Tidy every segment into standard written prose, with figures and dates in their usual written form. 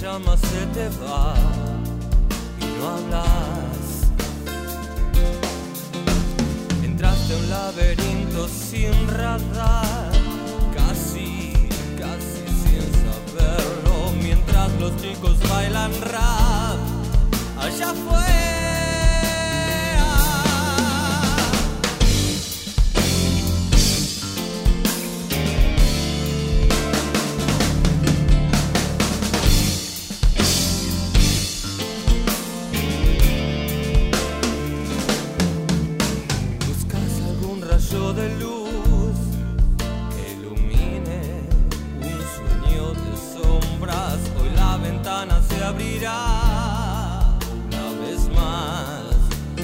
llama se te va y no hablas. Entraste a un laberinto sin radar, casi sin saberlo, mientras los chicos bailan rap allá afuera. De luz que ilumine un sueño de sombras. Hoy la ventana se abrirá una vez más.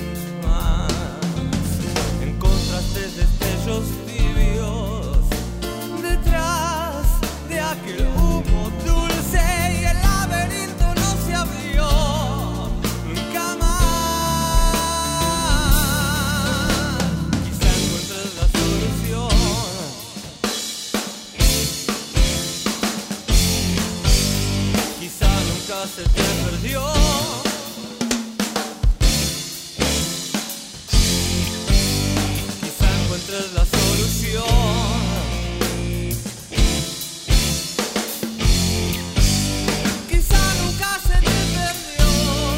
Encontraste destellos tibios detrás de aquel humo dulce y el laberinto no se abrió nunca más. Se te perdió. Quizá encuentres la solución. Quizá nunca se te perdió.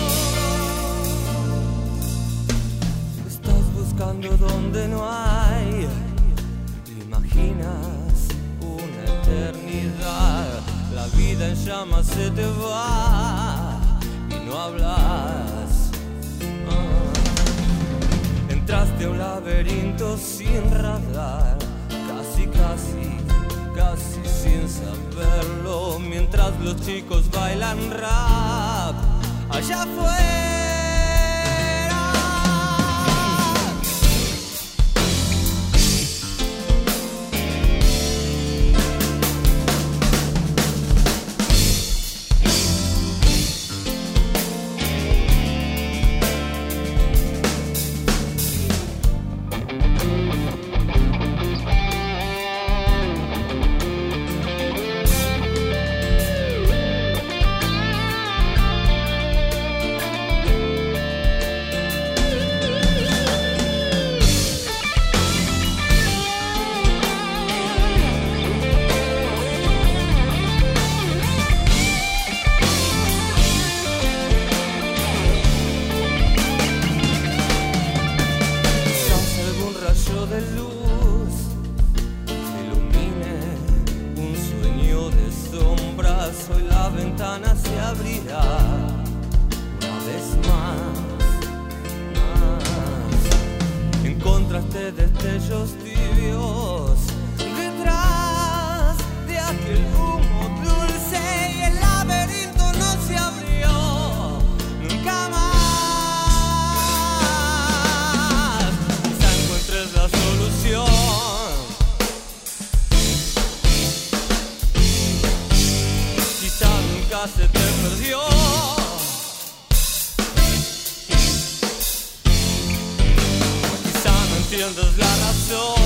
Estás buscando donde no hay. Te imaginas una eternidad. La vida en llamas se te va y no hablas. Entraste a un laberinto sin radar, casi sin saberlo, mientras los chicos bailan rap allá afuera. De luz que ilumine un sueño de sombras. Hoy la ventana se abrirá una vez más. Encontraste destellos tibios detrás de aquel humo dulce y el laberinto no se abrió nunca más. La solución. Quizá nunca se te perdió. Quizá no entiendas la razón.